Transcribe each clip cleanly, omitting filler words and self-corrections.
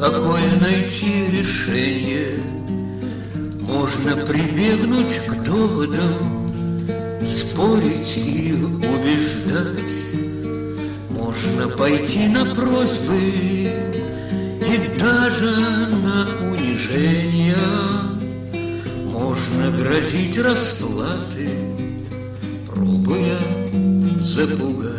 какое найти решение? Можно прибегнуть к доводам, спорить и убеждать. Можно пойти на просьбы и даже на унижение. Можно грозить расплаты, пробуя запугать.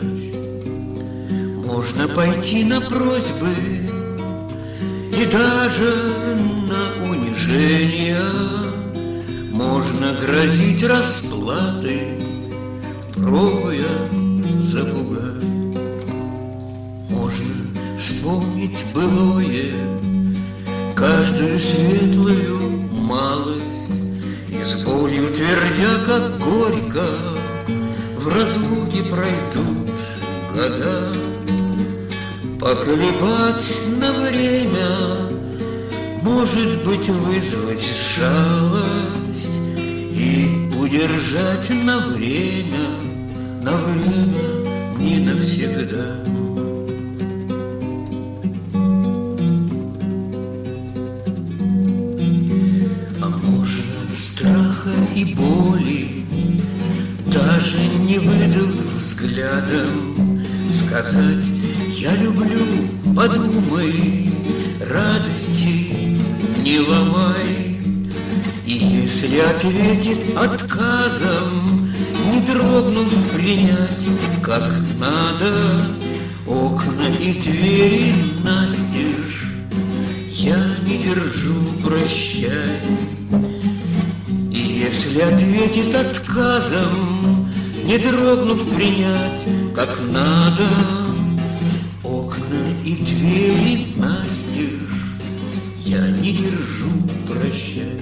Можно пойти на просьбы и даже на унижение. Можно грозить расплаты, пробуя запугать. Можно вспомнить былое, каждую светлую малость, и с болью твердя, как горько, в разлуке пройдут года. Поколебать на время, может быть, вызвать жалость и удержать на время, не навсегда. А можно страха и боли, даже не выдав взглядом, сказать: я люблю, подумай, радости не ломай. И если ответит отказом, не дрогнув принять, как надо, окна и двери настежь, я не держу, прощай. И если ответит отказом, не дрогнув принять, как надо, окна и двери настежь, я не держу, прощай.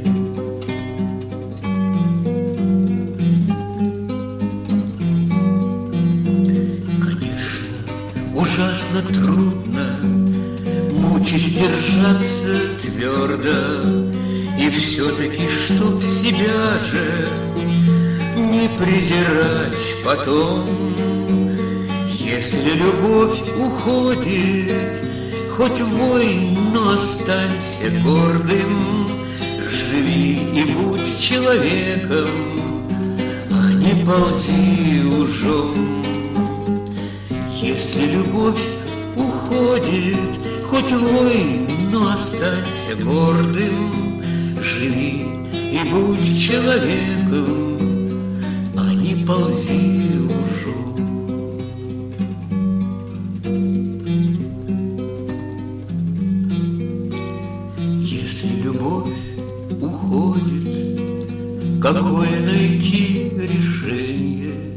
Конечно, ужасно трудно, мучаясь держаться твердо, и все-таки, чтоб себя же не презирать потом. Если любовь уходит, хоть вой, но останься гордым. Живи и будь человеком, а не ползи ужом. Если любовь уходит, хоть вой, но останься гордым. Живи и будь человеком, а не ползи ужом. Если любовь уходит, какое найти решение?